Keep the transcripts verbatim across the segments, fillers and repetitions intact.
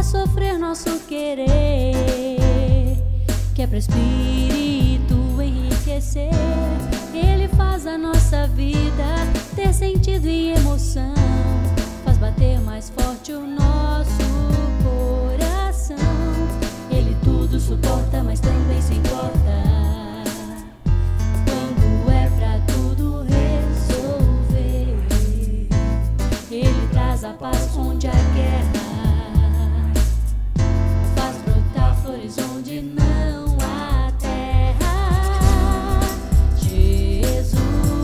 sofrer nosso querer, que é para o Espírito enriquecer. Ele faz a nossa vida ter sentido e emoção, faz bater mais forte o nosso coração. Ele tudo suporta, mas também se importa quando é pra tudo resolver. Ele traz a paz onde há guerra, faz brotar flores onde não há terra. Jesus,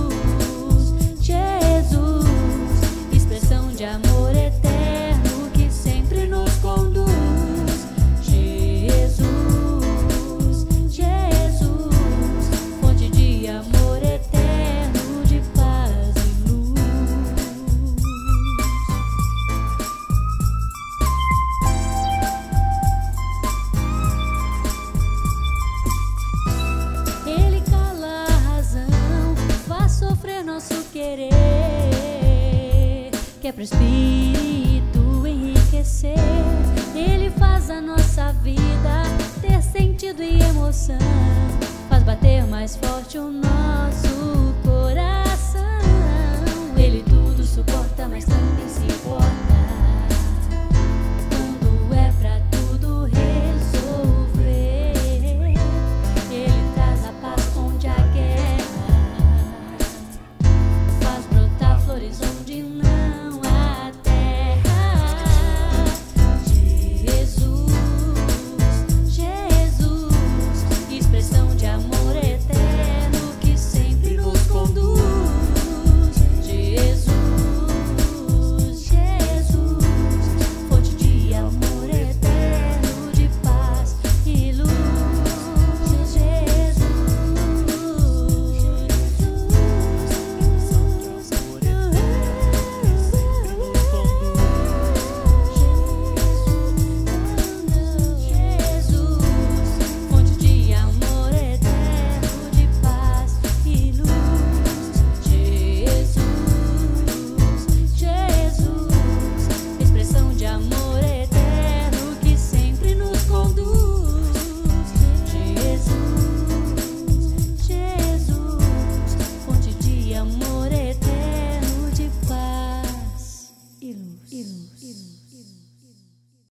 Jesus, expressão de amor eterno que sempre nos conduz. Jesus, Jesus, fonte de amor eterno, de paz e luz. Ele cala a razão, faz sofrer nosso querer, que é pro Espírito enriquecer. Ele faz a nossa vida ter sentido e emoção, faz bater mais forte o nosso coração. Ele tudo suporta, mas também se importa